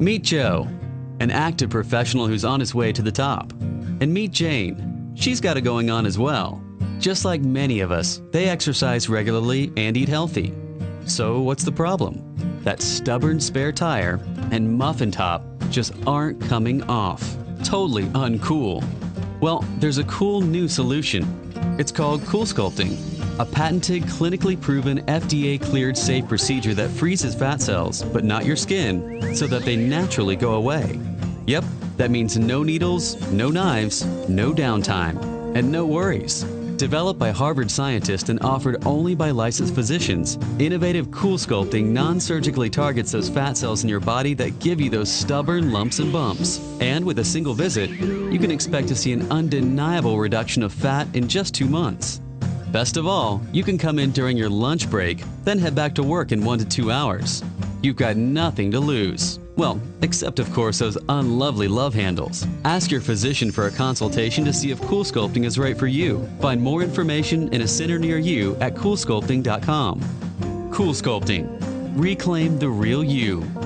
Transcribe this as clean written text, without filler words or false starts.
Meet Joe, an active professional who's on his way to the top. And meet Jane. She's got it going on as well. Just like many of us, they exercise regularly and eat healthy. So what's the problem? That stubborn spare tire and muffin top just aren't coming off. Totally uncool. Well, there's a cool new solution. It's called CoolSculpting, a patented, clinically proven, FDA-cleared safe procedure that freezes fat cells, but not your skin, so that they naturally go away. Yep, that means no needles, no knives, no downtime, and no worries. Developed by Harvard scientists and offered only by licensed physicians, innovative CoolSculpting non-surgically targets those fat cells in your body that give you those stubborn lumps and bumps. And with a single visit, you can expect to see an undeniable reduction of fat in just 2 months. Best of all, you can come in during your lunch break, then head back to work in 1 to 2 hours. You've got nothing to lose. Well, except of course those unlovely love handles. Ask your physician for a consultation to see if CoolSculpting is right for you. Find more information in a center near you at CoolSculpting.com. CoolSculpting. Reclaim the real you.